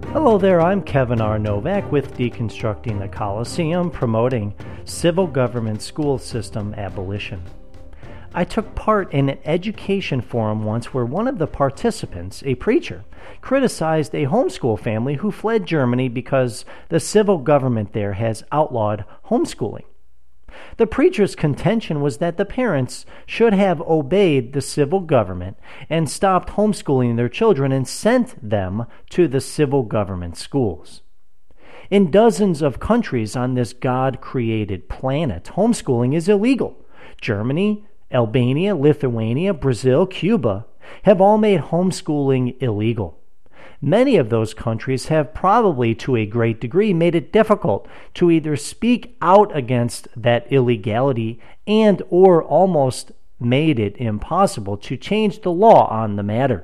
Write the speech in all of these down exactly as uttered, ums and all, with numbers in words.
Hello there, I'm Kevin R. Novak with Deconstructing the Coliseum, promoting civil government school system abolition. I took part in an education forum once where one of the participants, a preacher, criticized a homeschool family who fled Germany because the civil government there has outlawed homeschooling. The preacher's contention was that the parents should have obeyed the civil government and stopped homeschooling their children and sent them to the civil government schools. In dozens of countries on this God-created planet, homeschooling is illegal. Germany, Albania, Lithuania, Brazil, Cuba have all made homeschooling illegal. Many of those countries have probably, to a great degree, made it difficult to either speak out against that illegality and or almost made it impossible to change the law on the matter.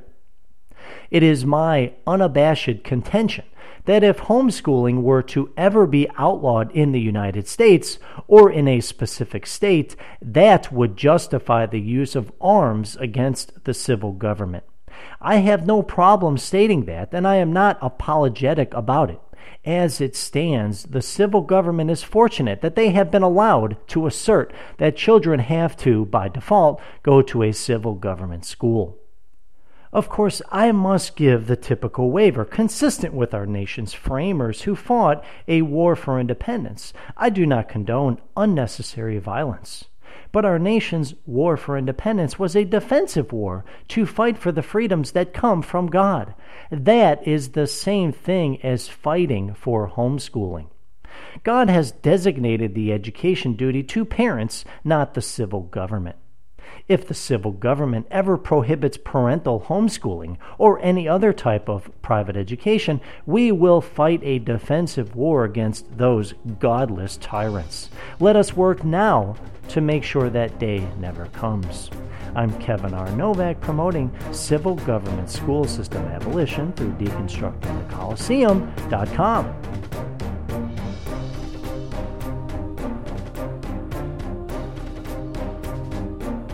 It is my unabashed contention that if homeschooling were to ever be outlawed in the United States or in a specific state, that would justify the use of arms against the civil government. I have no problem stating that, and I am not apologetic about it. As it stands, the civil government is fortunate that they have been allowed to assert that children have to, by default, go to a civil government school. Of course, I must give the typical waiver, consistent with our nation's framers who fought a war for independence. I do not condone unnecessary violence. But our nation's war for independence was a defensive war to fight for the freedoms that come from God. That is the same thing as fighting for homeschooling. God has designated the education duty to parents, not the civil government. If the civil government ever prohibits parental homeschooling or any other type of private education, we will fight a defensive war against those godless tyrants. Let us work now to make sure that day never comes. I'm Kevin R. Novak, promoting civil government school system abolition through deconstructing the coliseum dot com.